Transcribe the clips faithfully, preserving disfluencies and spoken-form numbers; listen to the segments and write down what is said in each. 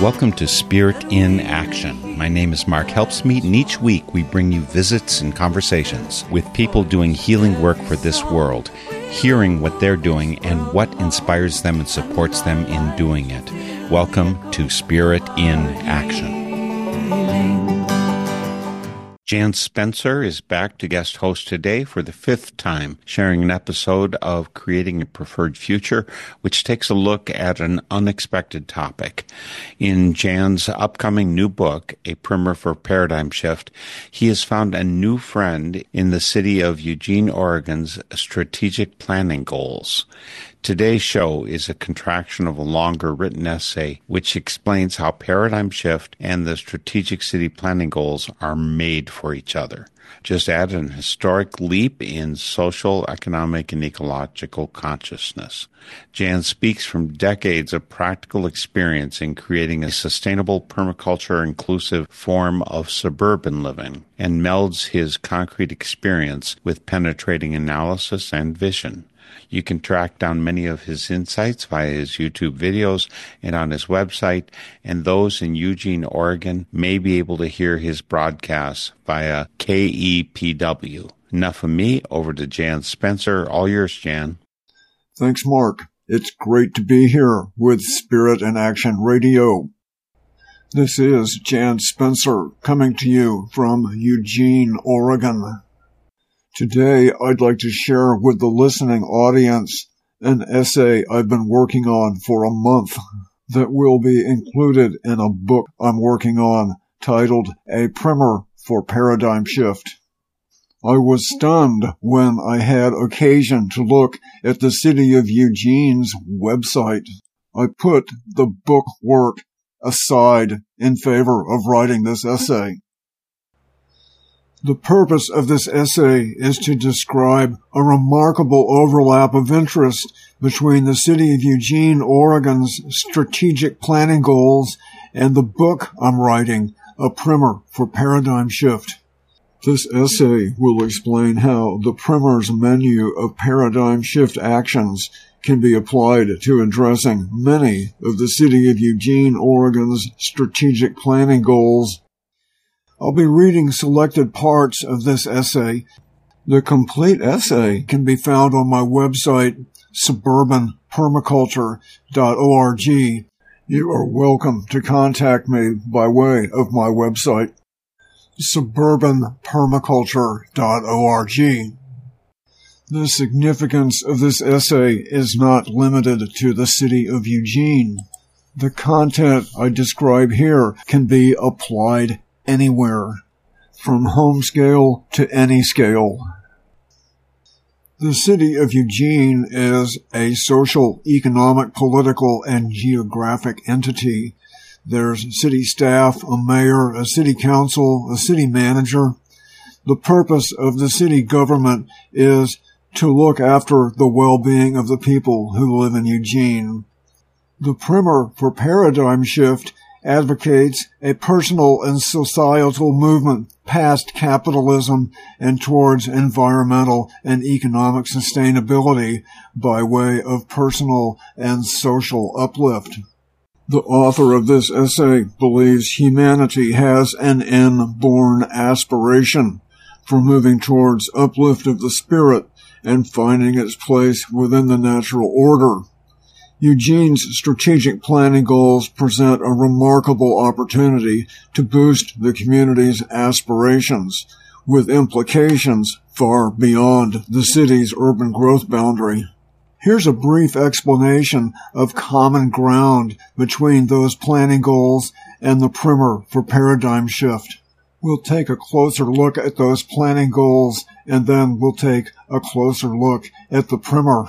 Welcome to Spirit in Action. My name is Mark Helpsmeet, and each week we bring you visits and conversations with people doing healing work for this world, hearing what they're doing and what inspires them and supports them in doing it. Welcome to Spirit in Action. Jan Spencer is back to guest host today for the fifth time, sharing an episode of Creating a Preferred Future, which takes a look at an unexpected topic. In Jan's upcoming new book, A Primer for Paradigm Shift, he has found a new friend in the city of Eugene, Oregon's strategic planning goals. Today's show is a contraction of a longer written essay which explains how paradigm shift and the strategic city planning goals are made for each other. Just add an historic leap in social, economic, and ecological consciousness. Jan speaks from decades of practical experience in creating a sustainable permaculture-inclusive form of suburban living and melds his concrete experience with penetrating analysis and vision. You can track down many of his insights via his YouTube videos and on his website, and those in Eugene, Oregon may be able to hear his broadcasts via K E P W. Enough of me, over to Jan Spencer. All yours, Jan. Thanks, Mark. It's great to be here with Spirit in Action Radio. This is Jan Spencer coming to you from Eugene, Oregon. Today, I'd like to share with the listening audience an essay I've been working on for a month that will be included in a book I'm working on titled A Primer for Paradigm Shift. I was stunned when I had occasion to look at the City of Eugene's website. I put the book work aside in favor of writing this essay. The purpose of this essay is to describe a remarkable overlap of interest between the City of Eugene, Oregon's strategic planning goals and the book I'm writing, A Primer for Paradigm Shift. This essay will explain how the primer's menu of paradigm shift actions can be applied to addressing many of the City of Eugene, Oregon's strategic planning goals. I'll be reading selected parts of this essay. The complete essay can be found on my website, suburban permaculture dot org. You are welcome to contact me by way of my website, suburban permaculture dot org. The significance of this essay is not limited to the City of Eugene. The content I describe here can be applied anywhere, from home scale to any scale. The City of Eugene is a social, economic, political, and geographic entity. There's city staff, a mayor, a city council, a city manager. The purpose of the city government is to look after the well-being of the people who live in Eugene. The Primer for Paradigm Shift advocates a personal and societal movement past capitalism and towards environmental and economic sustainability by way of personal and social uplift. The author of this essay believes humanity has an inborn aspiration for moving towards uplift of the spirit and finding its place within the natural order. Eugene's strategic planning goals present a remarkable opportunity to boost the community's aspirations, with implications far beyond the city's urban growth boundary. Here's a brief explanation of common ground between those planning goals and the Primer for Paradigm Shift. We'll take a closer look at those planning goals, and then we'll take a closer look at the Primer.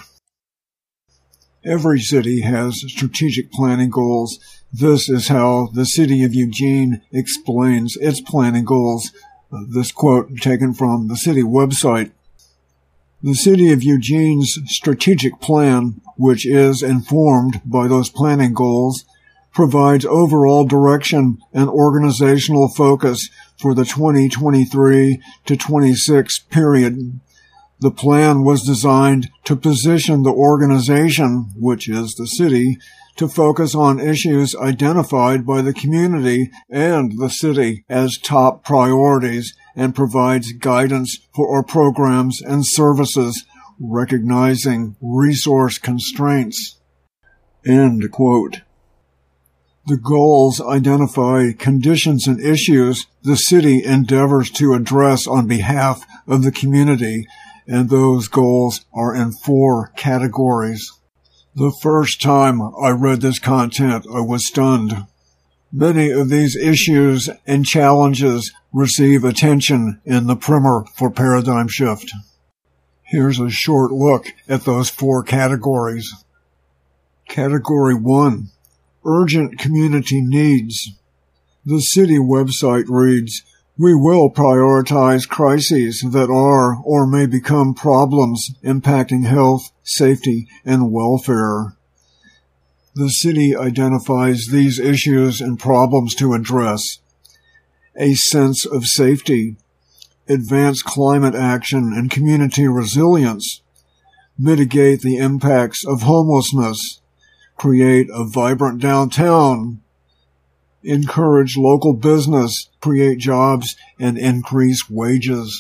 Every city has strategic planning goals. This is how the City of Eugene explains its planning goals. Uh, this quote taken from the city website. The City of Eugene's strategic plan, which is informed by those planning goals, provides overall direction and organizational focus for the twenty twenty-three to twenty-six period. The plan was designed to position the organization, which is the city, to focus on issues identified by the community and the city as top priorities and provides guidance for our programs and services, recognizing resource constraints." End quote. The goals identify conditions and issues the city endeavors to address on behalf of the community, and those goals are in four categories. The first time I read this content, I was stunned. Many of these issues and challenges receive attention in the primer for Paradigm Shift. Here's a short look at those four categories. Category one. Urgent community needs. The city website reads, "We will prioritize crises that are or may become problems impacting health, safety, and welfare." The city identifies these issues and problems to address: a sense of safety, advance climate action and community resilience, mitigate the impacts of homelessness, create a vibrant downtown, encourage local business, create jobs, and increase wages.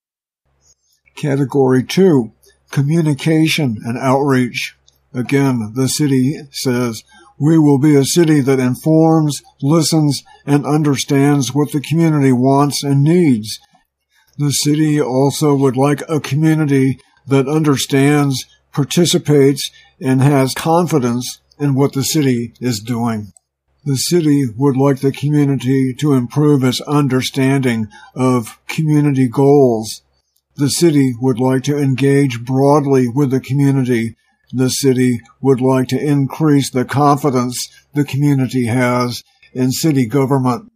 Category two, communication and outreach. Again, the city says, "We will be a city that informs, listens, and understands what the community wants and needs." The city also would like a community that understands, participates, and has confidence in what the city is doing. The city would like the community to improve its understanding of community goals. The city would like to engage broadly with the community. The city would like to increase the confidence the community has in city government.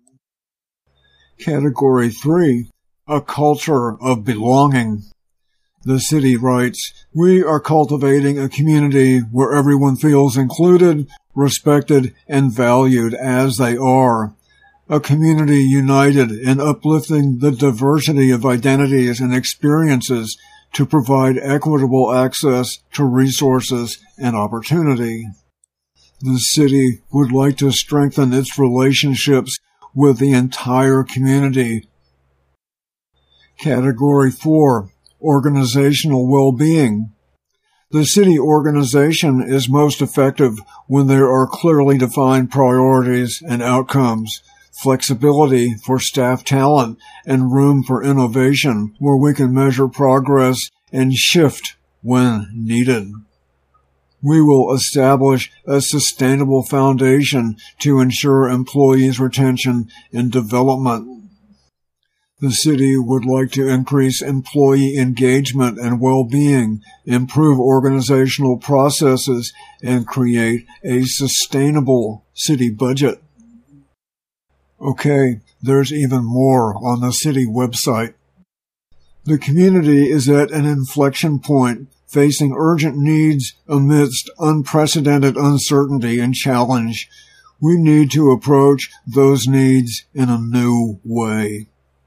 Category three, a culture of belonging. The city writes, "We are cultivating a community where everyone feels included, respected, and valued as they are. A community united in uplifting the diversity of identities and experiences to provide equitable access to resources and opportunity." The city would like to strengthen its relationships with the entire community. Category four, organizational well-being. The city organization is most effective when there are clearly defined priorities and outcomes, flexibility for staff talent, and room for innovation where we can measure progress and shift when needed. We will establish a sustainable foundation to ensure employees' retention and development. The city would like to increase employee engagement and well-being, improve organizational processes, and create a sustainable city budget. Okay, there's even more on the city website. The community is at an inflection point, facing urgent needs amidst unprecedented uncertainty and challenge. We need to approach those needs in a new way.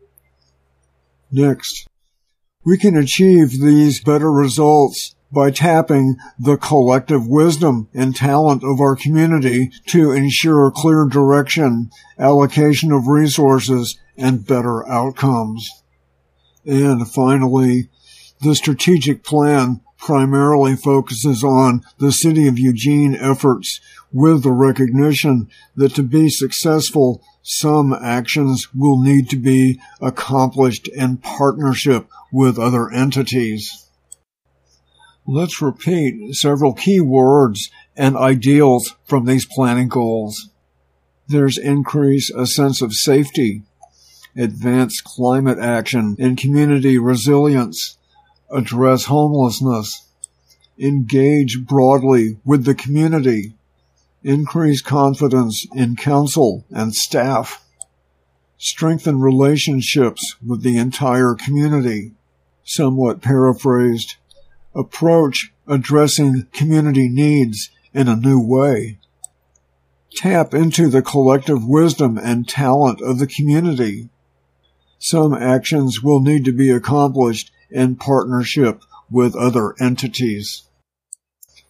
Next, we can achieve these better results by tapping the collective wisdom and talent of our community to ensure clear direction, allocation of resources, and better outcomes. And finally, the strategic plan primarily focuses on the City of Eugene efforts with the recognition that to be successful, some actions will need to be accomplished in partnership with other entities. Let's repeat several key words and ideals from these planning goals. There's increase a sense of safety, advance climate action and community resilience, address homelessness, engage broadly with the community, increase confidence in council and staff, strengthen relationships with the entire community. Somewhat paraphrased, approach addressing community needs in a new way. Tap into the collective wisdom and talent of the community. Some actions will need to be accomplished in partnership with other entities.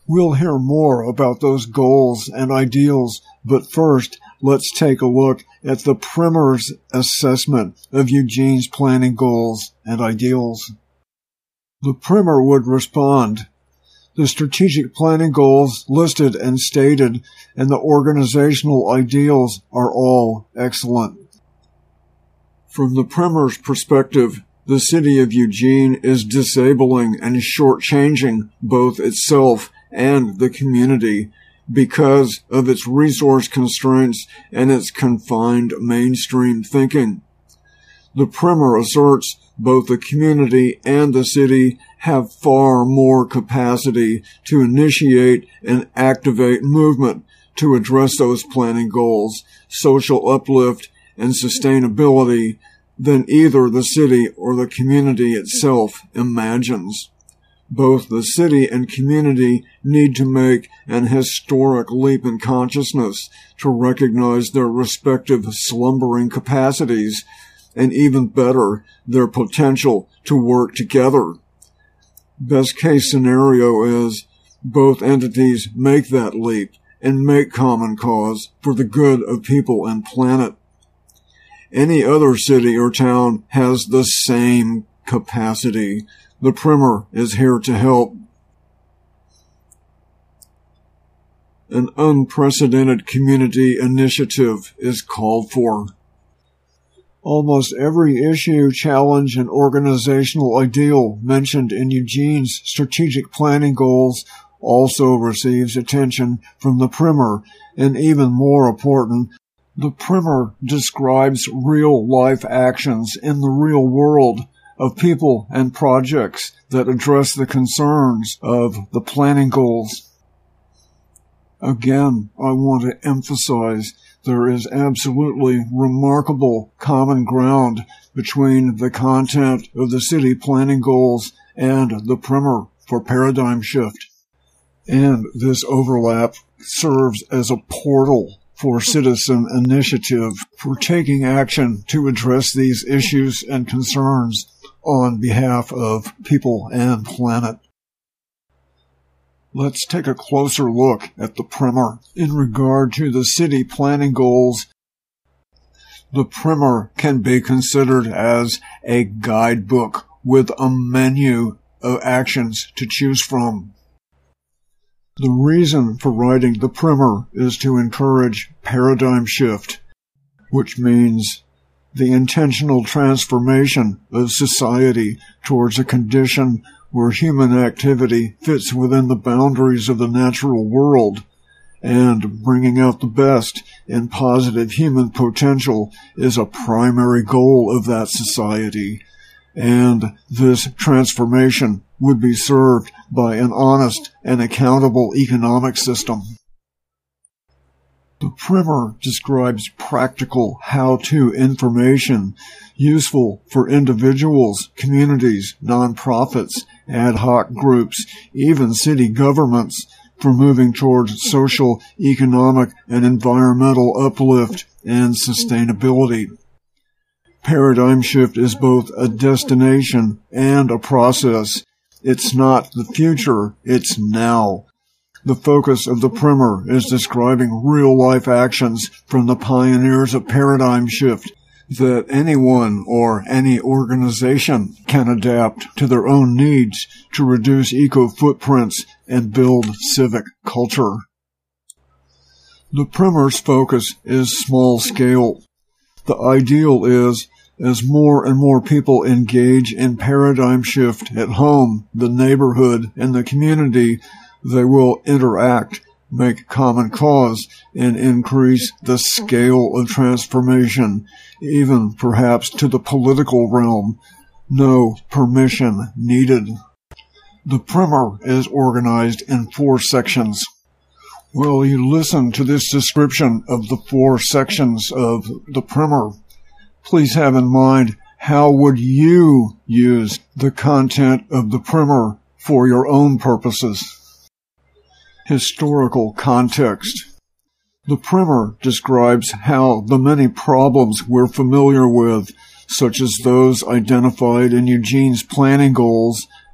We'll hear more about those goals and ideals, but first, let's take a look at the Primer's assessment of Eugene's planning goals and ideals. The Primer would respond, "The strategic planning goals listed and stated and the organizational ideals are all excellent." From the Primer's perspective, the city of Eugene is disabling and shortchanging both itself and the community because of its resource constraints and its confined mainstream thinking. The Primer asserts both the community and the city have far more capacity to initiate and activate movement to address those planning goals, social uplift, and sustainability than either the city or the community itself imagines. Both the city and community need to make an historic leap in consciousness to recognize their respective slumbering capacities, and even better, their potential to work together. Best case scenario is both entities make that leap and make common cause for the good of people and planet. Any other city or town has the same capacity. The Primer is here to help. An unprecedented community initiative is called for. Almost every issue, challenge, and organizational ideal mentioned in Eugene's strategic planning goals also receives attention from the Primer, and even more important, the Primer describes real-life actions in the real world of people and projects that address the concerns of the planning goals. Again, I want to emphasize there is absolutely remarkable common ground between the content of the city planning goals and the Primer for paradigm shift. And this overlap serves as a portal for citizen initiative for taking action to address these issues and concerns on behalf of people and planet. Let's take a closer look at the Primer. In regard to the city planning goals, the Primer can be considered as a guidebook with a menu of actions to choose from. The reason for writing the Primer is to encourage paradigm shift, which means the intentional transformation of society towards a condition where human activity fits within the boundaries of the natural world, and bringing out the best in positive human potential is a primary goal of that society, and this transformation would be served by an honest and accountable economic system. The Primer describes practical how-to information useful for individuals, communities, nonprofits, ad hoc groups, even city governments, for moving towards social, economic, and environmental uplift and sustainability. Paradigm shift is both a destination and a process. It's not the future, it's now. The focus of the Primer is describing real-life actions from the pioneers of paradigm shift that anyone or any organization can adapt to their own needs to reduce eco-footprints and build civic culture. The Primer's focus is small scale. The ideal is, as more and more people engage in paradigm shift at home, the neighborhood, and the community, they will interact, make common cause, and increase the scale of transformation, even perhaps to the political realm. No permission needed. The Primer is organized in four sections. While you listen to this description of the four sections of the Primer, please have in mind how would you use the content of the Primer for your own purposes. Historical context. The Primer describes how the many problems we're familiar with, such as those identified in Eugene's planning goals,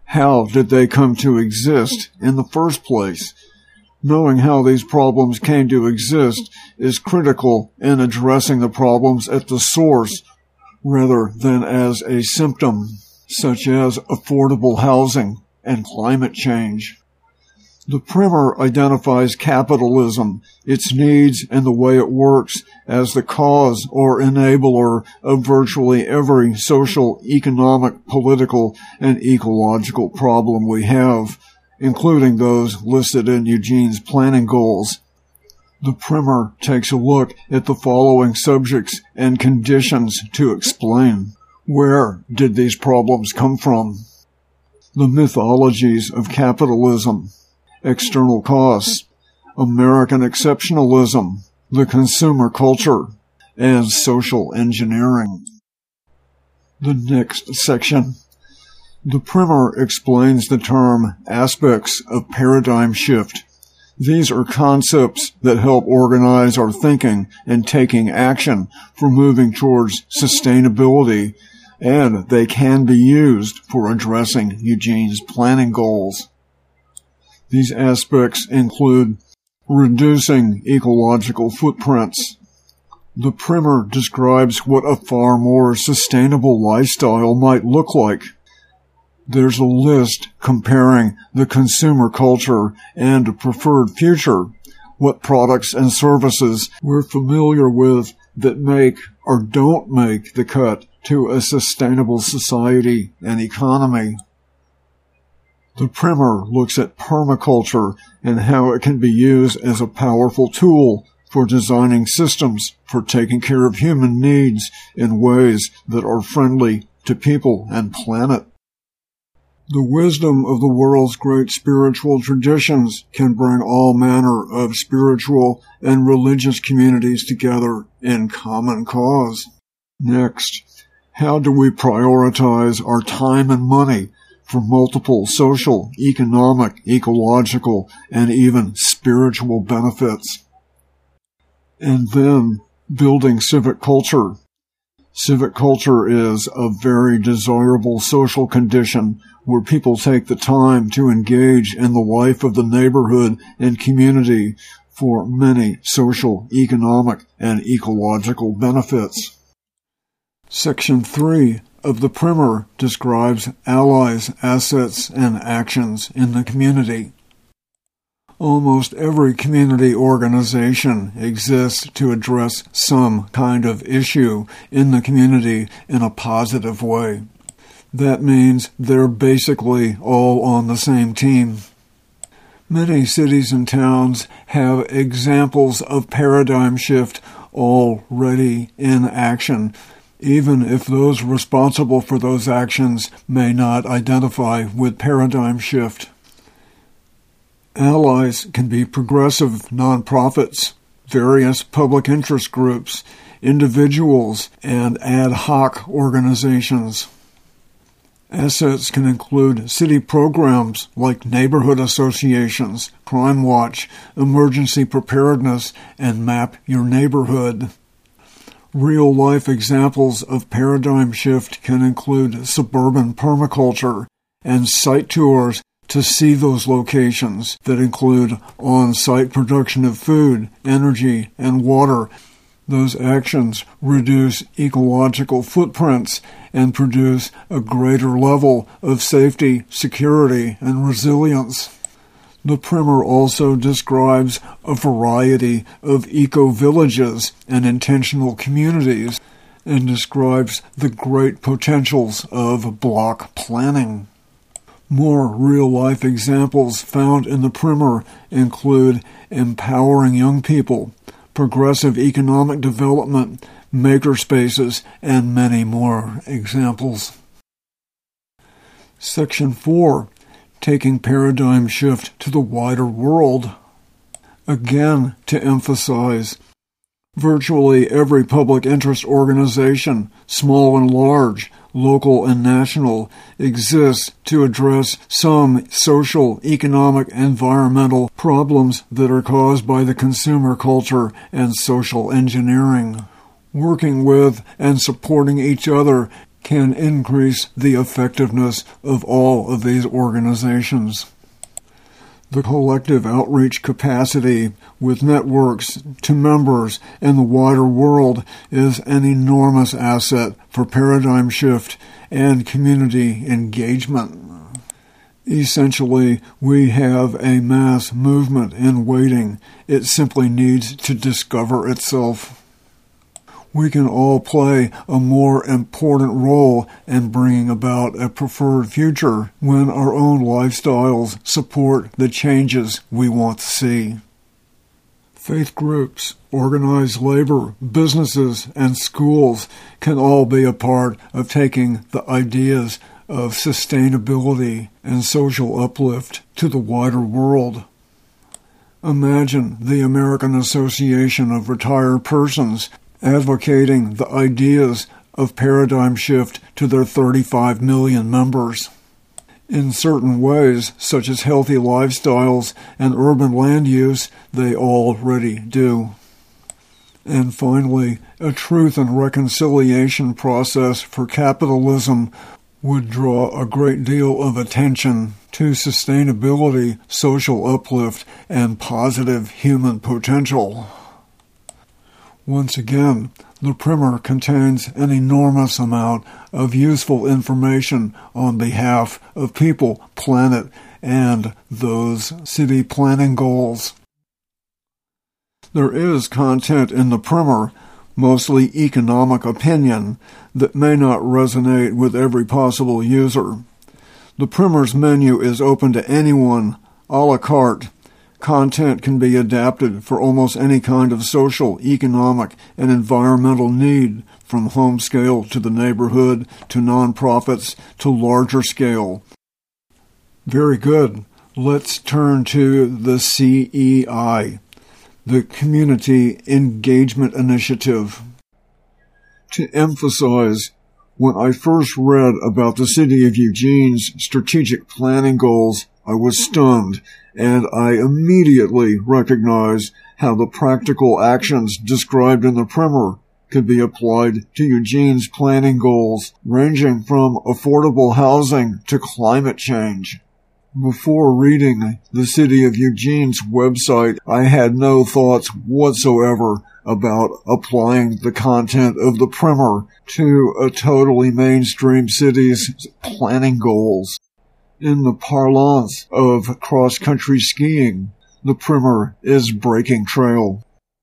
How did they come to exist in the first place? Knowing how these problems came to exist is critical in addressing the problems at the source rather than as a symptom, such as affordable housing and climate change. The primer identifies capitalism, its needs, and the way it works as the cause or enabler of virtually every social, economic, political, and ecological problem we have, including those listed in Eugene's planning goals. The primer takes a look at the following subjects and conditions to explain. Where did these problems come from? The mythologies of capitalism, external costs, American exceptionalism, the consumer culture, and social engineering. The next section. The primer explains the term aspects of paradigm shift. These are concepts that help organize our thinking and taking action for moving towards sustainability, and they can be used for addressing Eugene's planning goals. These aspects include reducing ecological footprints. The primer describes what a far more sustainable lifestyle might look like. There's a list comparing the consumer culture and a preferred future, what products and services we're familiar with that make or don't make the cut to a sustainable society and economy. The primer looks at permaculture and how it can be used as a powerful tool for designing systems for taking care of human needs in ways that are friendly to people and planet. The wisdom of the world's great spiritual traditions can bring all manner of spiritual and religious communities together in common cause. Next, how do we prioritize our time and money for multiple social, economic, ecological, and even spiritual benefits? And then, building civic culture. Civic culture is a very desirable social condition where people take the time to engage in the life of the neighborhood and community for many social, economic, and ecological benefits. Section three of the primer describes allies, assets, and actions in the community. Almost every community organization exists to address some kind of issue in the community in a positive way. That means they're basically all on the same team. Many cities and towns have examples of paradigm shift already in action, even if those responsible for those actions may not identify with paradigm shift. Allies can be progressive nonprofits, various public interest groups, individuals, and ad hoc organizations. Assets can include city programs like neighborhood associations, Crime Watch, emergency preparedness, and Map Your Neighborhood. Real-life examples of paradigm shift can include suburban permaculture and site tours to see those locations that include on-site production of food, energy, and water. Those actions reduce ecological footprints and produce a greater level of safety, security, and resilience. The primer also describes a variety of eco-villages and intentional communities and describes the great potentials of block planning. More real-life examples found in the primer include empowering young people, progressive economic development, makerspaces, and many more examples. Section four. Taking paradigm shift to the wider world. Again, to emphasize, virtually every public interest organization, small and large, local and national, exists to address some social, economic, environmental problems that are caused by the consumer culture and social engineering. Working with and supporting each other can increase the effectiveness of all of these organizations. The collective outreach capacity with networks to members and the wider world is an enormous asset for paradigm shift and community engagement. Essentially, we have a mass movement in waiting. It simply needs to discover itself. We can all play a more important role in bringing about a preferred future when our own lifestyles support the changes we want to see. Faith groups, organized labor, businesses, and schools can all be a part of taking the ideas of sustainability and social uplift to the wider world. Imagine the American Association of Retired Persons advocating the ideas of paradigm shift to their thirty-five million members. In certain ways, such as healthy lifestyles and urban land use, they already do. And finally, a truth and reconciliation process for capitalism would draw a great deal of attention to sustainability, social uplift, and positive human potential. Once again, the primer contains an enormous amount of useful information on behalf of people, planet, and those city planning goals. There is content in the primer, mostly economic opinion, that may not resonate with every possible user. The primer's menu is open to anyone, a la carte. Content can be adapted for almost any kind of social, economic, and environmental need, from home scale to the neighborhood, to nonprofits, to larger scale. Very good. Let's turn to the C E I, the Community Engagement Initiative. To emphasize, when I first read about the City of Eugene's strategic planning goals, I was stunned, and I immediately recognized how the practical actions described in the primer could be applied to Eugene's planning goals, ranging from affordable housing to climate change. Before reading the City of Eugene's website, I had no thoughts whatsoever about applying the content of the primer to a totally mainstream city's planning goals. In the parlance of cross-country skiing, the primer is breaking trail.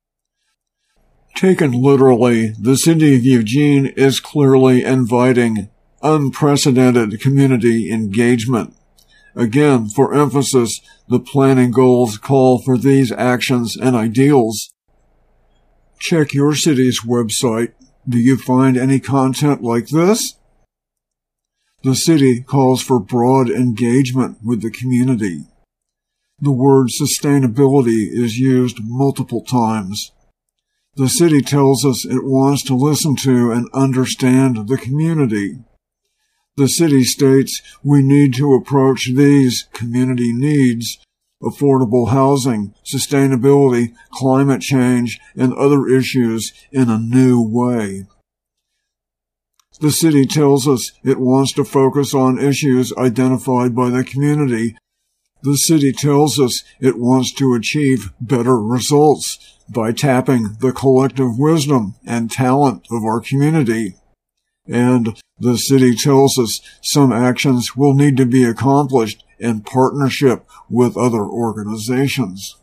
Taken literally, the City of Eugene is clearly inviting unprecedented community engagement. Again, for emphasis, the planning goals call for these actions and ideals. Check your city's website. Do you find any content like this? The city calls for broad engagement with the community. The word sustainability is used multiple times. The city tells us it wants to listen to and understand the community. The city states we need to approach these community needs, affordable housing, sustainability, climate change, and other issues in a new way. The city tells us it wants to focus on issues identified by the community. The city tells us it wants to achieve better results by tapping the collective wisdom and talent of our community. And the city tells us some actions will need to be accomplished in partnership with other organizations.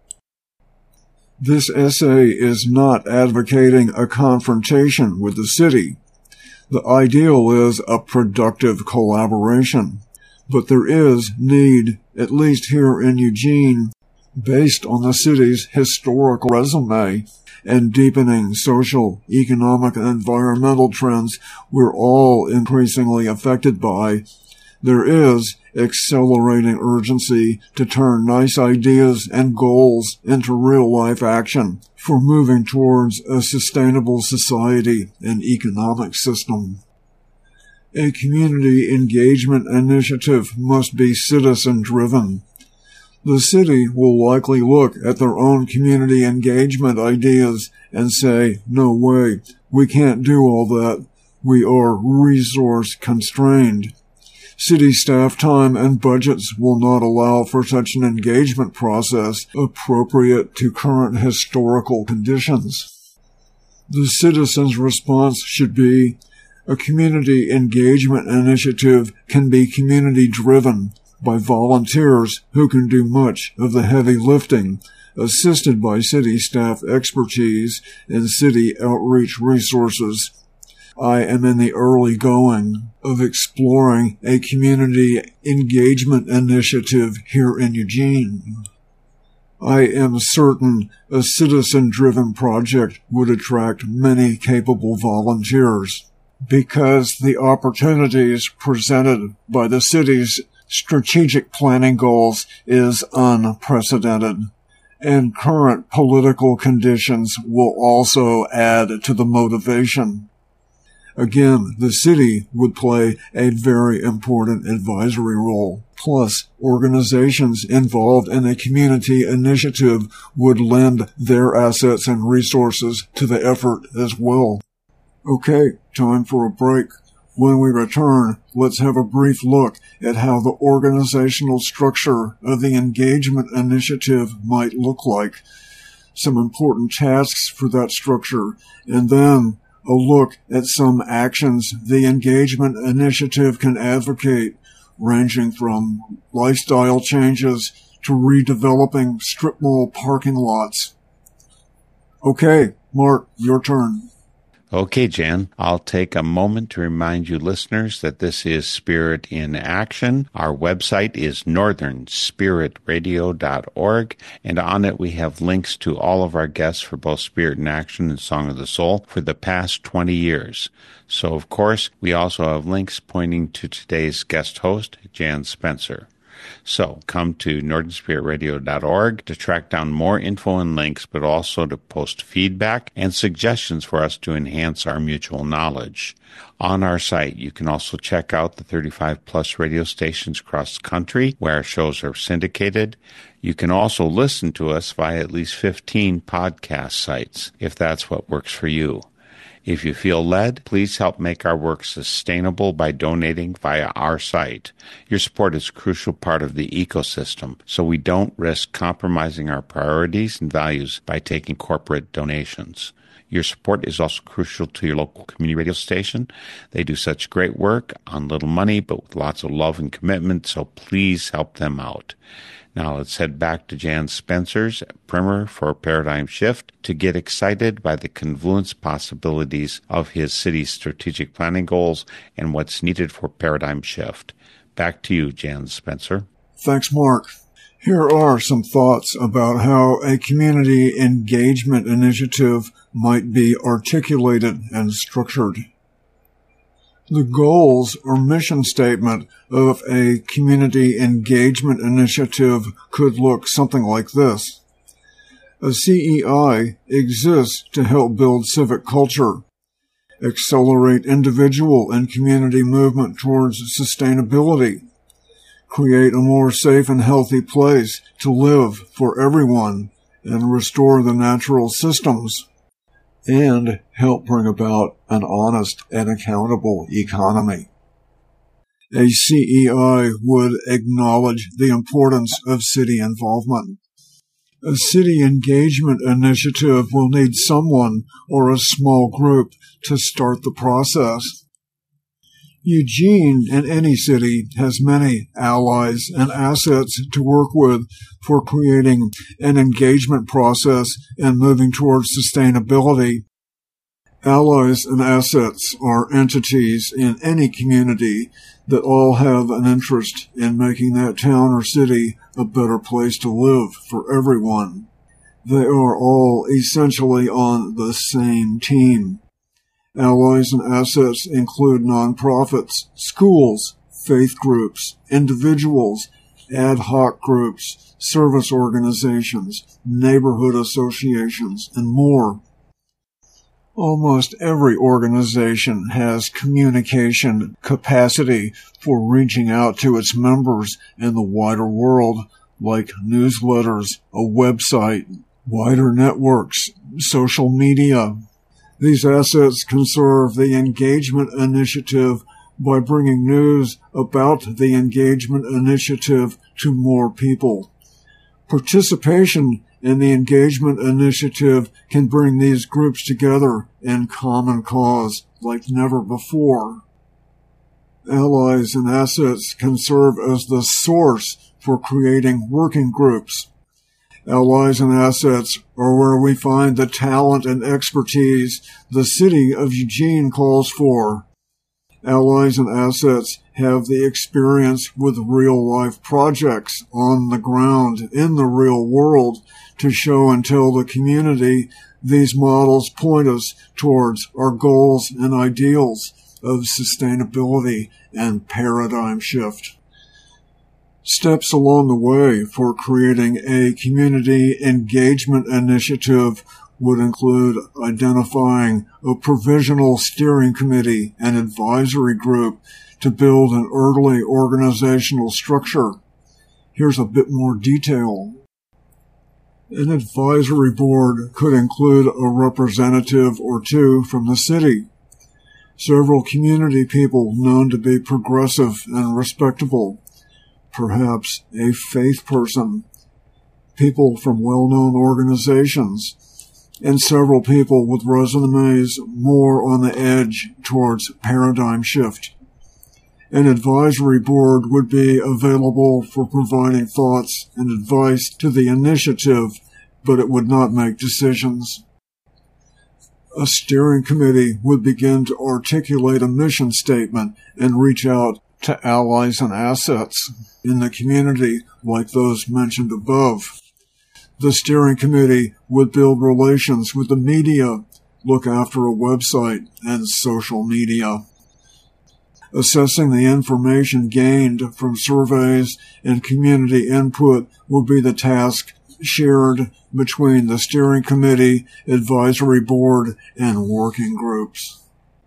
This essay is not advocating a confrontation with the city. The ideal is a productive collaboration, but there is need, at least here in Eugene, based on the city's historical resume and deepening social, economic, and environmental trends we're all increasingly affected by. There is accelerating urgency to turn nice ideas and goals into real-life action for moving towards a sustainable society and economic system. A community engagement initiative must be citizen-driven. The city will likely look at their own community engagement ideas and say, "No way, we can't do all that. we are resource constrained. City staff time and budgets will not allow for such an engagement process appropriate to current historical conditions. The citizens' response should be, a community engagement initiative can be community-driven by volunteers who can do much of the heavy lifting, assisted by city staff expertise and city outreach resources. I am in the early going of exploring a community engagement initiative here in Eugene. I am certain a citizen-driven project would attract many capable volunteers because the opportunities presented by the city's strategic planning goals is unprecedented, and current political conditions will also add to the motivation. Again, the city would play a very important advisory role. Plus, organizations involved in a community initiative would lend their assets and resources to the effort as well. Okay, time for a break. When we return, let's have a brief look at how the organizational structure of the engagement initiative might look like, some important tasks for that structure, and then a look at some actions the engagement initiative can advocate, ranging from lifestyle changes to redeveloping strip mall parking lots. Okay, Mark, your turn. Okay, Jan, I'll take a moment to remind you listeners that this is Spirit in Action. Our website is northern spirit radio dot org, and on it we have links to all of our guests for both Spirit in Action and Song of the Soul for the past twenty years. So, of course, we also have links pointing to today's guest host, Jan Spencer. So come to northern spirit radio dot org to track down more info and links, but also to post feedback and suggestions for us to enhance our mutual knowledge. On our site, you can also check out the thirty-five plus radio stations across the country where our shows are syndicated. You can also listen to us via at least fifteen podcast sites, if that's what works for you. If you feel led, please help make our work sustainable by donating via our site. Your support is a crucial part of the ecosystem, so we don't risk compromising our priorities and values by taking corporate donations. Your support is also crucial to your local community radio station. They do such great work on little money, but with lots of love and commitment, so please help them out. Now let's head back to Jan Spencer's primer for Paradigm Shift to get excited by the confluence possibilities of his city's strategic planning goals and what's needed for Paradigm Shift. Back to you, Jan Spencer. Thanks, Mark. Here are some thoughts about how a community engagement initiative might be articulated and structured. The goals or mission statement of a community engagement initiative could look something like this. A C E I exists to help build civic culture, accelerate individual and community movement towards sustainability, create a more safe and healthy place to live for everyone, and restore the natural systems, and help bring about an honest and accountable economy. A C E I would acknowledge the importance of city involvement. A city engagement initiative will need someone or a small group to start the process. Eugene, in any city, has many allies and assets to work with for creating an engagement process and moving towards sustainability. Allies and assets are entities in any community that all have an interest in making that town or city a better place to live for everyone. They are all essentially on the same team. Allies and assets include nonprofits, schools, faith groups, individuals, ad hoc groups, service organizations, neighborhood associations, and more. Almost every organization has communication capacity for reaching out to its members in the wider world, like newsletters, a website, wider networks, social media. These assets can serve the engagement initiative by bringing news about the engagement initiative to more people. Participation in the engagement initiative can bring these groups together in common cause like never before. Allies and assets can serve as the source for creating working groups. Allies and assets are where we find the talent and expertise the city of Eugene calls for. Allies and assets have the experience with real-life projects on the ground in the real world to show and tell the community. These models point us towards our goals and ideals of sustainability and paradigm shift. Steps along the way for creating a community engagement initiative would include identifying a provisional steering committee and advisory group to build an early organizational structure. Here's a bit more detail. An advisory board could include a representative or two from the city, several community people known to be progressive and respectable, perhaps a faith person, people from well-known organizations, and several people with resumes more on the edge towards paradigm shift. An advisory board would be available for providing thoughts and advice to the initiative, but it would not make decisions. A steering committee would begin to articulate a mission statement and reach out to allies and assets in the community like those mentioned above. The steering committee would build relations with the media, look after a website and social media. Assessing the information gained from surveys and community input will be the task shared between the steering committee, advisory board, and working groups.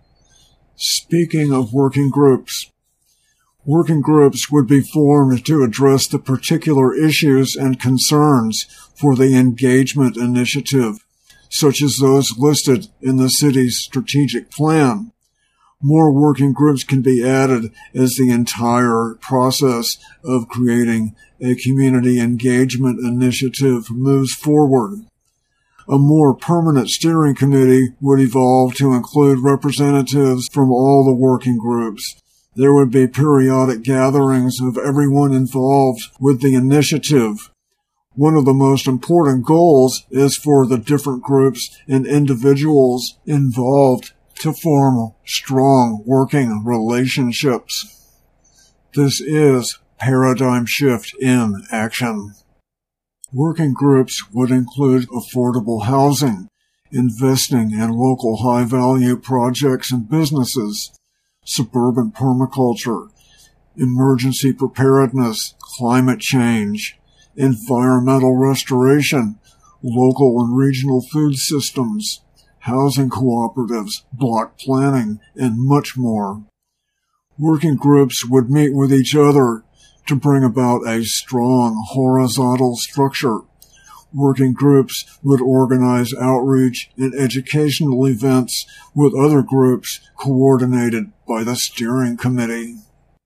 Speaking of working groups, working groups would be formed to address the particular issues and concerns for the engagement initiative, such as those listed in the city's strategic plan. More working groups can be added as the entire process of creating a community engagement initiative moves forward. A more permanent steering committee would evolve to include representatives from all the working groups. There would be periodic gatherings of everyone involved with the initiative. One of the most important goals is for the different groups and individuals involved to form strong working relationships. This is paradigm shift in action. Working groups would include affordable housing, investing in local high-value projects and businesses, suburban permaculture, emergency preparedness, climate change, environmental restoration, local and regional food systems, housing cooperatives, block planning, and much more. Working groups would meet with each other to bring about a strong horizontal structure. Working groups would organize outreach and educational events with other groups coordinated by the steering committee.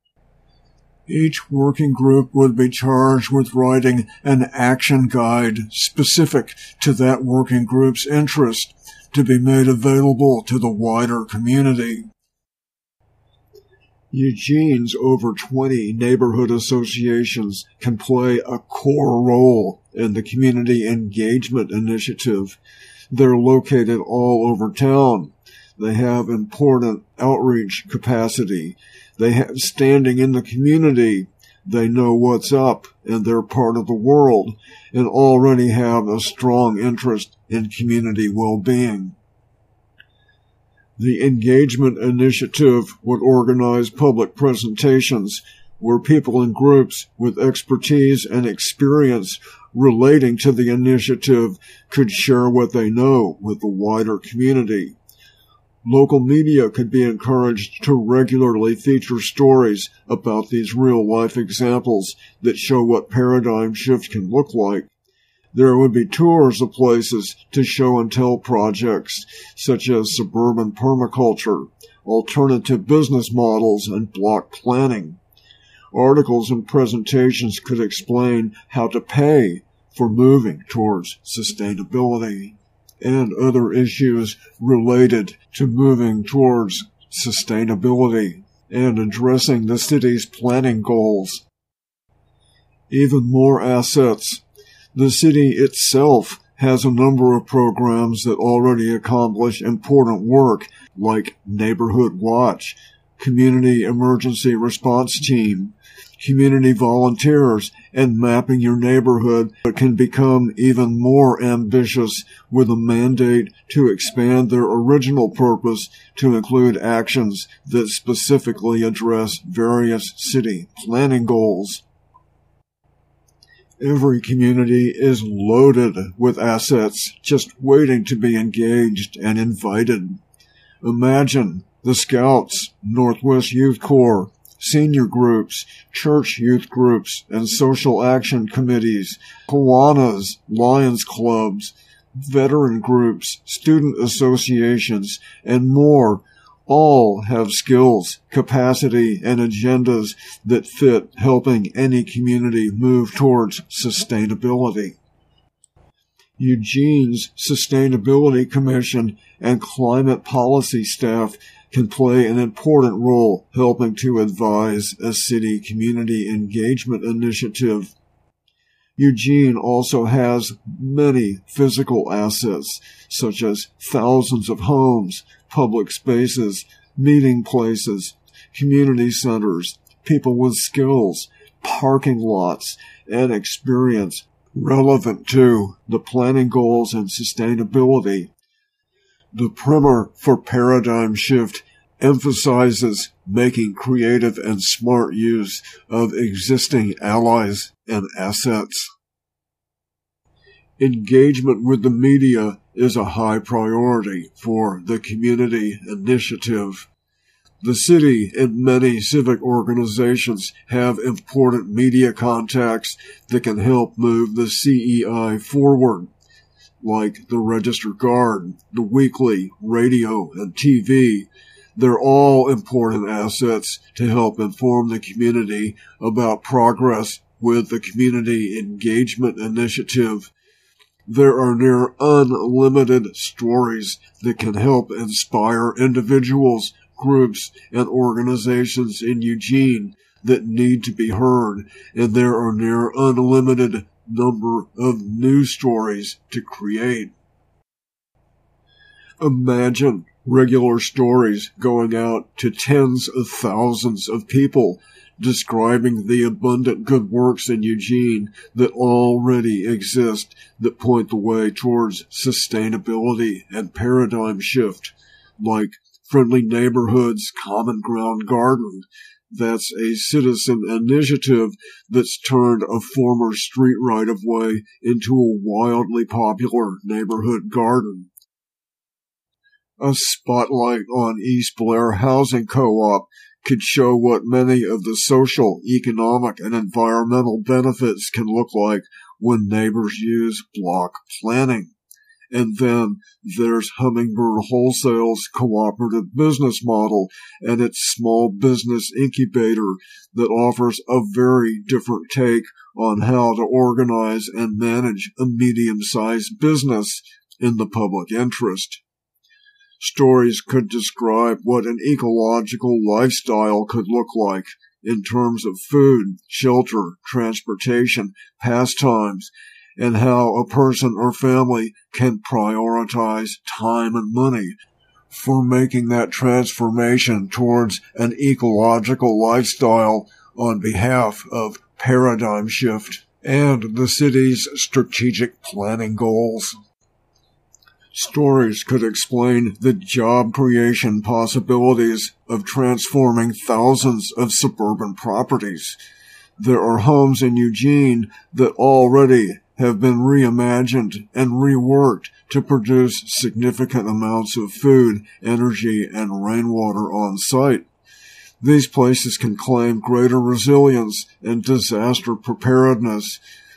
Each working group would be charged with writing an action guide specific to that working group's interest to be made available to the wider community. Eugene's over twenty neighborhood associations can play a core role in the Community Engagement Initiative. They're located all over town. They have important outreach capacity. They have standing in the community. They know what's up, and they're part of the world, and already have a strong interest in community well-being. The Engagement Initiative would organize public presentations where people in groups with expertise and experience relating to the initiative could share what they know with the wider community. Local media could be encouraged to regularly feature stories about these real-life examples that show what paradigm shift can look like. There would be tours of places to show and tell projects such as suburban permaculture, alternative business models, and block planning. Articles and presentations could explain how to pay for moving towards sustainability and other issues related to moving towards sustainability and addressing the city's planning goals. Even more assets. The city itself has a number of programs that already accomplish important work, like Neighborhood Watch, Community Emergency Response Team, community volunteers, and mapping your neighborhood, but can become even more ambitious with a mandate to expand their original purpose to include actions that specifically address various city planning goals. Every community is loaded with assets just waiting to be engaged and invited. Imagine the Scouts, Northwest Youth Corps, senior groups, church youth groups, and social action committees, Kiwanis, Lions clubs, veteran groups, student associations, and more. All have skills, capacity, and agendas that fit helping any community move towards sustainability. Eugene's Sustainability Commission and climate policy staff can play an important role helping to advise a city community engagement initiative. Eugene also has many physical assets, such as thousands of homes, public spaces, meeting places, community centers, people with skills, parking lots, and experience relevant to the planning goals and sustainability. The primer for Paradigm Shift emphasizes making creative and smart use of existing allies and assets. Engagement with the media is a high priority for the community initiative. The city and many civic organizations have important media contacts that can help move the C E I forward, like the Register Guard, the Weekly, radio, and T V. They're all important assets to help inform the community about progress with the Community Engagement Initiative. There are near unlimited stories that can help inspire individuals, groups, and organizations in Eugene that need to be heard, and there are near unlimited number of news stories to create. Imagine regular stories going out to tens of thousands of people describing the abundant good works in Eugene that already exist that point the way towards sustainability and paradigm shift, like Friendly Neighborhoods Common Ground Garden. That's a citizen initiative that's turned a former street right-of-way into a wildly popular neighborhood garden. A spotlight on East Blair Housing Co-op could show what many of the social, economic, and environmental benefits can look like when neighbors use block planning. And then there's Hummingbird Wholesale's cooperative business model and its small business incubator that offers a very different take on how to organize and manage a medium-sized business in the public interest. Stories could describe what an ecological lifestyle could look like in terms of food, shelter, transportation, pastimes, and how a person or family can prioritize time and money for making that transformation towards an ecological lifestyle on behalf of Paradigm Shift and the city's strategic planning goals. Stories could explain the job creation possibilities of transforming thousands of suburban properties. There are homes in Eugene that already have been reimagined and reworked to produce significant amounts of food, energy, and rainwater on site. These places can claim greater resilience and disaster preparedness.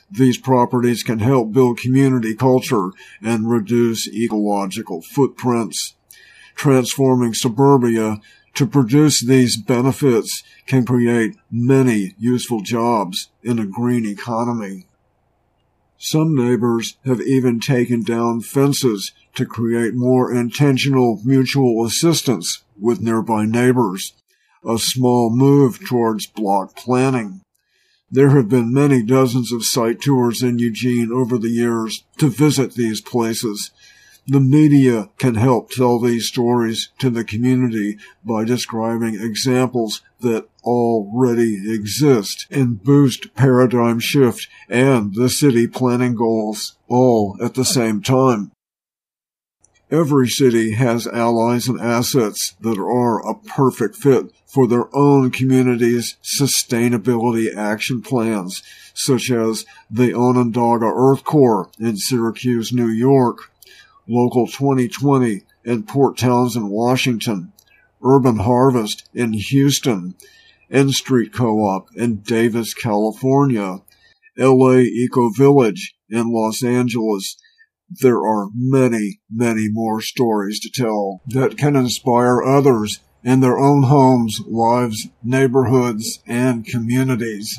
These properties can help build community culture and reduce ecological footprints. Transforming suburbia to produce these benefits can create many useful jobs in a green economy. Some neighbors have even taken down fences to create more intentional mutual assistance with nearby neighbors, a small move towards block planning. There have been many dozens of site tours in Eugene over the years to visit these places. The media can help tell these stories to the community by describing examples that already exist and boost paradigm shift and the city planning goals all at the same time. Every city has allies and assets that are a perfect fit for their own community's sustainability action plans, such as the Onondaga Earth Corps in Syracuse, New York, Local twenty twenty in Port Townsend, Washington, Urban Harvest in Houston, N Street Co-op in Davis, California, L A Eco Village in Los Angeles. There are many, many more stories to tell that can inspire others in their own homes, lives, neighborhoods, and communities.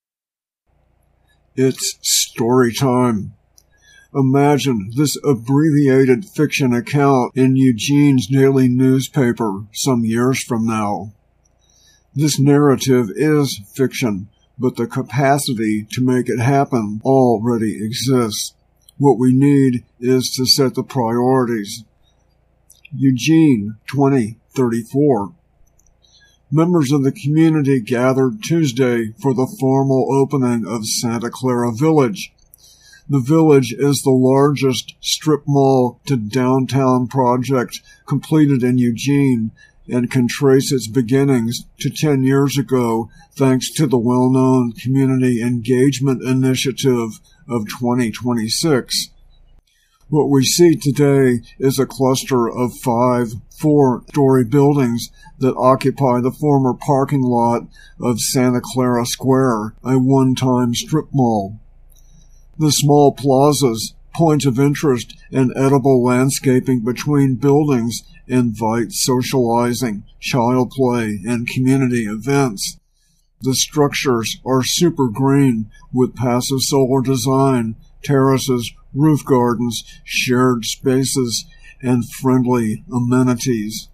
It's story time. Imagine this abbreviated fiction account in Eugene's daily newspaper some years from now. This narrative is fiction, but the capacity to make it happen already exists. What we need is to set the priorities. Eugene, twenty thirty-four. Members of the community gathered Tuesday for the formal opening of Santa Clara Village. The village is the largest strip mall to downtown project completed in Eugene and can trace its beginnings to ten years ago thanks to the well-known Community Engagement Initiative of twenty twenty-six. What we see today is a cluster of five four-story buildings that occupy the former parking lot of Santa Clara Square, a one-time strip mall. The small plazas, points of interest, and edible landscaping between buildings invite socializing, child play, and community events. The structures are super green with passive solar design, terraces, roof gardens, shared spaces, and friendly amenities.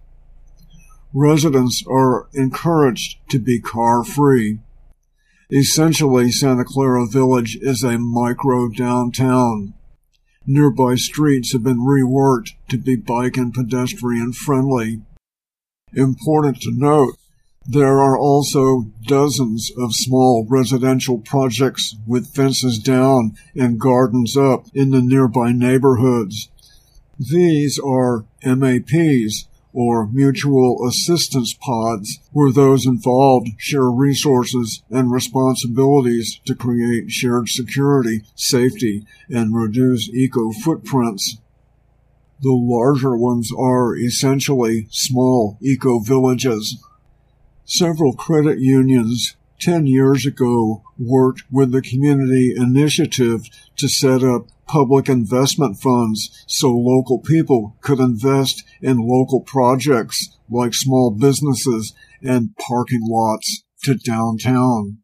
Residents are encouraged to be car-free. Essentially, Santa Clara Village is a micro-downtown. Nearby streets have been reworked to be bike and pedestrian friendly. Important to note, there are also dozens of small residential projects with fences down and gardens up in the nearby neighborhoods. These are M A Ps, or mutual assistance pods, where those involved share resources and responsibilities to create shared security, safety, and reduce eco-footprints. The larger ones are essentially small eco-villages. Several credit unions ten years ago worked with the Community Initiative to set up public investment funds so local people could invest in local projects like small businesses and parking lots to downtown.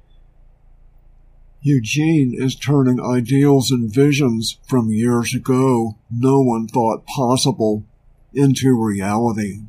Eugene is turning ideals and visions from years ago no one thought possible into reality.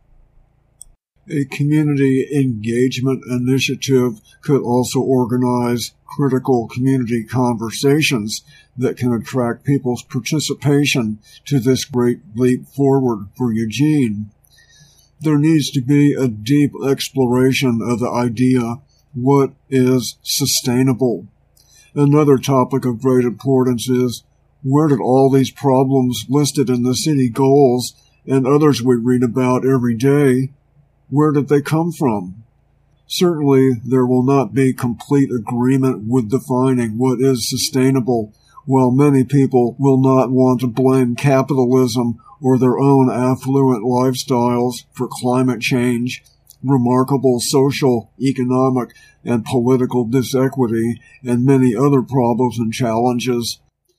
A community engagement initiative could also organize critical community conversations that can attract people's participation to this great leap forward for Eugene. There needs to be a deep exploration of the idea, what is sustainable? Another topic of great importance is, where did all these problems listed in the city goals and others we read about every day, where did they come from? Certainly, there will not be complete agreement with defining what is sustainable, while many people will not want to blame capitalism or their own affluent lifestyles for climate change. remarkable social, economic, and political disequity, and many other problems and challenges.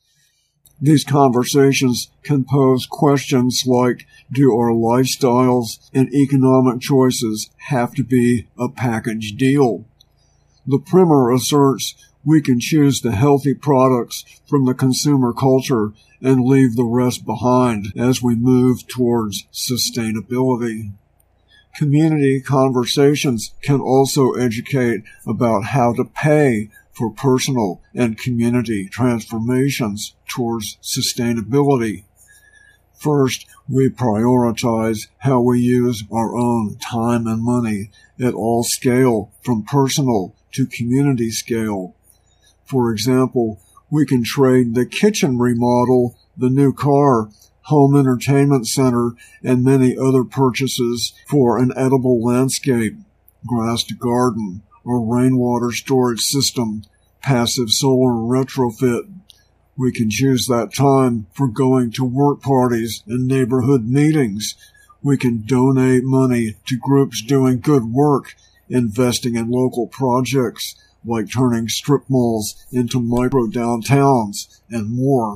These conversations can pose questions like, do our lifestyles and economic choices have to be a package deal? The primer asserts we can choose the healthy products from the consumer culture and leave the rest behind as we move towards sustainability. Community conversations can also educate about how to pay for personal and community transformations towards sustainability. First, we prioritize how we use our own time and money at all scale, from personal to community scale. For example, we can trade the kitchen remodel, the new car, home entertainment center, and many other purchases for an edible landscape, grassed garden, or rainwater storage system, passive solar retrofit. We can choose that time for going to work parties and neighborhood meetings. We can donate money to groups doing good work, investing in local projects like turning strip malls into micro downtowns, and more.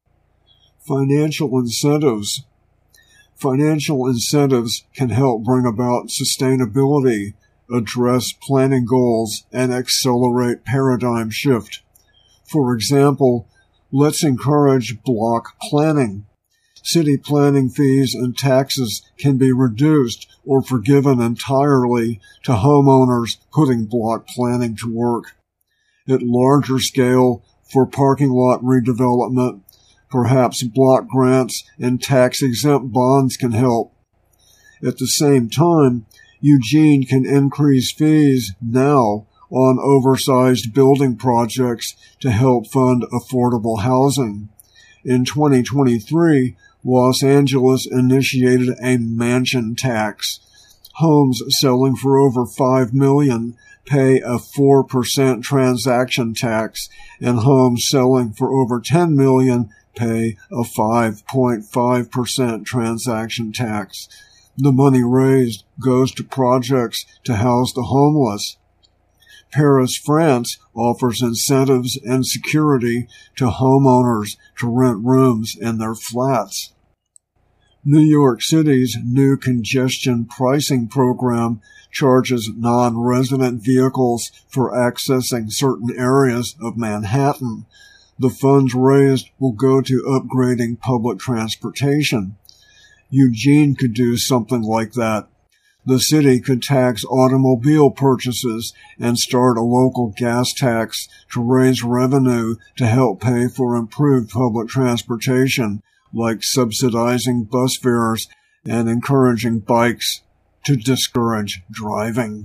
Financial incentives. Financial incentives can help bring about sustainability, address planning goals, and accelerate paradigm shift. For example, let's encourage block planning. City planning fees and taxes can be reduced or forgiven entirely to homeowners putting block planning to work. At larger scale, for parking lot redevelopment, perhaps block grants and tax-exempt bonds can help. At the same time, Eugene can increase fees now on oversized building projects to help fund affordable housing. In twenty twenty-three, Los Angeles initiated a mansion tax. Homes selling for over five million dollars pay a four percent transaction tax, and homes selling for over ten million dollars pay a five point five percent transaction tax. The money raised goes to projects to house the homeless. Paris, France offers incentives and security to homeowners to rent rooms in their flats. New York City's new congestion pricing program charges non-resident vehicles for accessing certain areas of Manhattan. The funds raised will go to upgrading public transportation. Eugene could do something like that. The city could tax automobile purchases and start a local gas tax to raise revenue to help pay for improved public transportation, like subsidizing bus fares and encouraging bikes to discourage driving.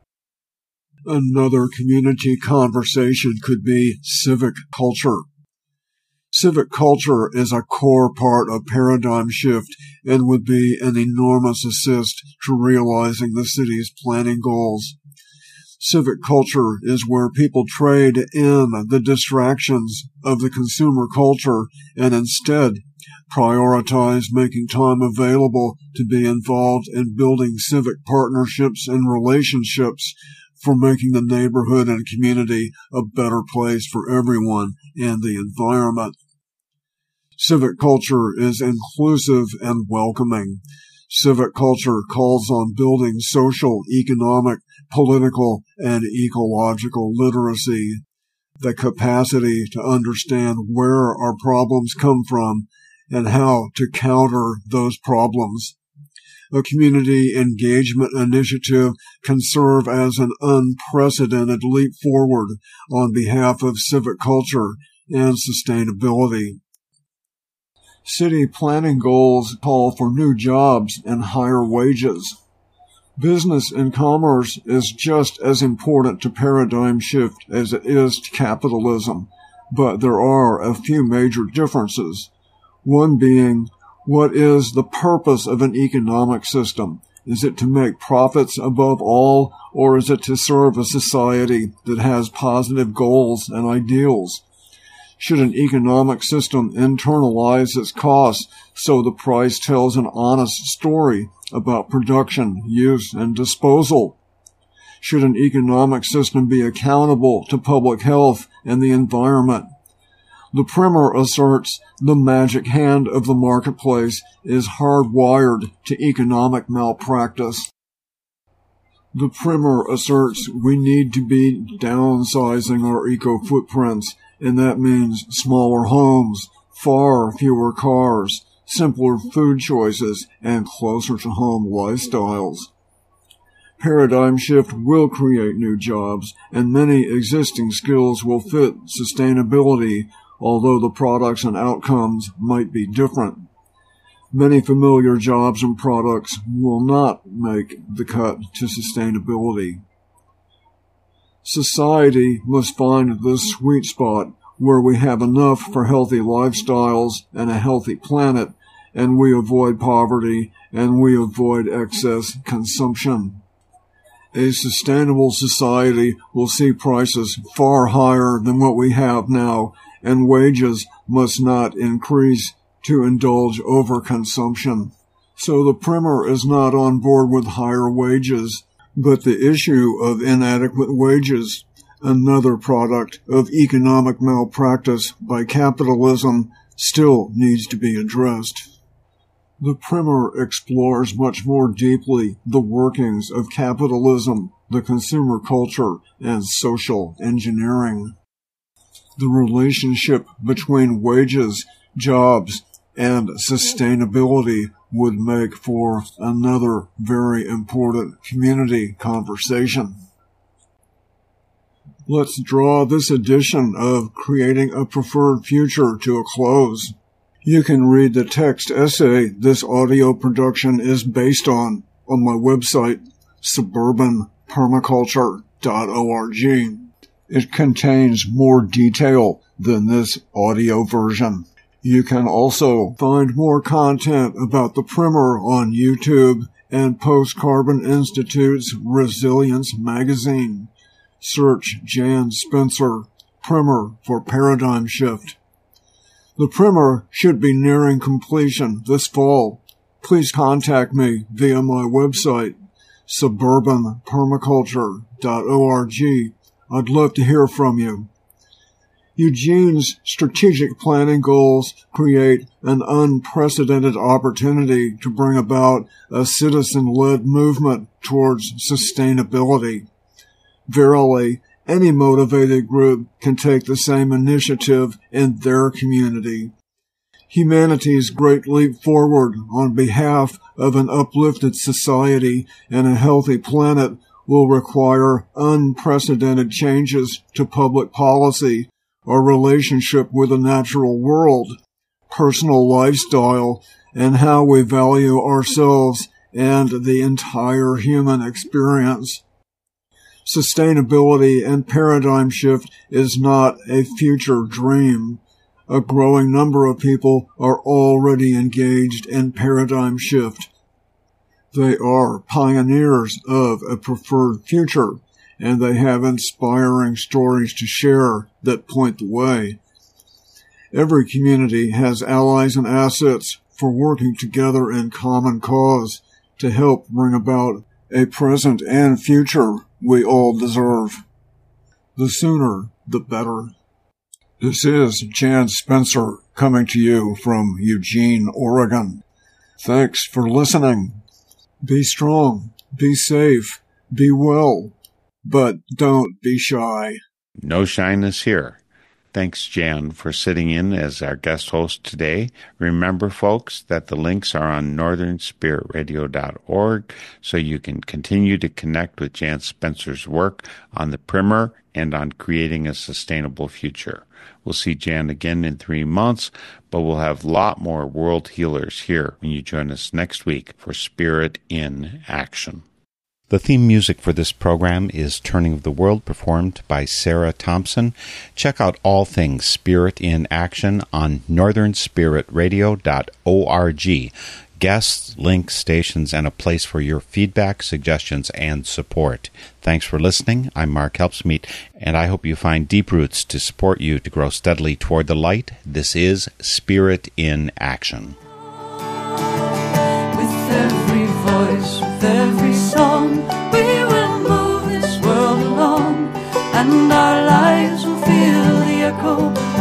Another community conversation could be civic culture. Civic culture is a core part of paradigm shift and would be an enormous assist to realizing the city's planning goals. Civic culture is where people trade in the distractions of the consumer culture and instead prioritize making time available to be involved in building civic partnerships and relationships for making the neighborhood and community a better place for everyone and the environment. Civic culture is inclusive and welcoming. Civic culture calls on building social, economic, political, and ecological literacy, the capacity to understand where our problems come from and how to counter those problems. A community engagement initiative can serve as an unprecedented leap forward on behalf of civic culture and sustainability. City planning goals call for new jobs and higher wages. Business and commerce is just as important to paradigm shift as it is to capitalism, but there are a few major differences. One being, what is the purpose of an economic system? Is it to make profits above all, or is it to serve a society that has positive goals and ideals? Should an economic system internalize its costs so the price tells an honest story about production, use, and disposal? Should an economic system be accountable to public health and the environment? The primer asserts the magic hand of the marketplace is hardwired to economic malpractice. The primer asserts we need to be downsizing our eco-footprints, and that means smaller homes, far fewer cars, simpler food choices, and closer-to-home lifestyles. Paradigm shift will create new jobs, and many existing skills will fit sustainability, although the products and outcomes might be different. Many familiar jobs and products will not make the cut to sustainability. Society must find the sweet spot where we have enough for healthy lifestyles and a healthy planet, and we avoid poverty and we avoid excess consumption. A sustainable society will see prices far higher than what we have now, and wages must not increase to indulge overconsumption. So the primer is not on board with higher wages, but the issue of inadequate wages, another product of economic malpractice by capitalism, still needs to be addressed. The primer explores much more deeply the workings of capitalism, the consumer culture, and social engineering. The relationship between wages, jobs, and sustainability would make for another very important community conversation. Let's draw this edition of Creating a Preferred Future to a close. You can read the text essay this audio production is based on on my website, suburban permaculture dot org. It contains more detail than this audio version. You can also find more content about the primer on YouTube and Post Carbon Institute's Resilience magazine. Search Jan Spencer, Primer for Paradigm Shift. The primer should be nearing completion this fall. Please contact me via my website, suburban permaculture dot org. I'd love to hear from you. Eugene's strategic planning goals create an unprecedented opportunity to bring about a citizen-led movement towards sustainability. Verily, any motivated group can take the same initiative in their community. Humanity's great leap forward on behalf of an uplifted society and a healthy planet will require unprecedented changes to public policy, our relationship with the natural world, personal lifestyle, and how we value ourselves and the entire human experience. Sustainability and paradigm shift is not a future dream. A growing number of people are already engaged in paradigm shift. They are pioneers of a preferred future, and they have inspiring stories to share that point the way. Every community has allies and assets for working together in common cause to help bring about a present and future we all deserve. The sooner, the better. This is Jan Spencer coming to you from Eugene, Oregon. Thanks for listening. Be strong, be safe, be well. But don't be shy. No shyness here. Thanks, Jan, for sitting in as our guest host today. Remember, folks, that the links are on northern spirit radio dot org, so you can continue to connect with Jan Spencer's work on the primer and on creating a sustainable future. We'll see Jan again in three months, but we'll have a lot more world healers here when you join us next week for Spirit in Action. The theme music for this program is Turning of the World, performed by Sarah Thompson. Check out all things Spirit in Action on northern spirit radio dot org. guests, links, stations, and a place for your feedback, suggestions, and support. Thanks for listening. I'm Mark Helpsmeet, and I hope you find deep roots to support you to grow steadily toward the light. This is Spirit in Action. With every voice, with every song, we will move this world along, and our lives will feel the echo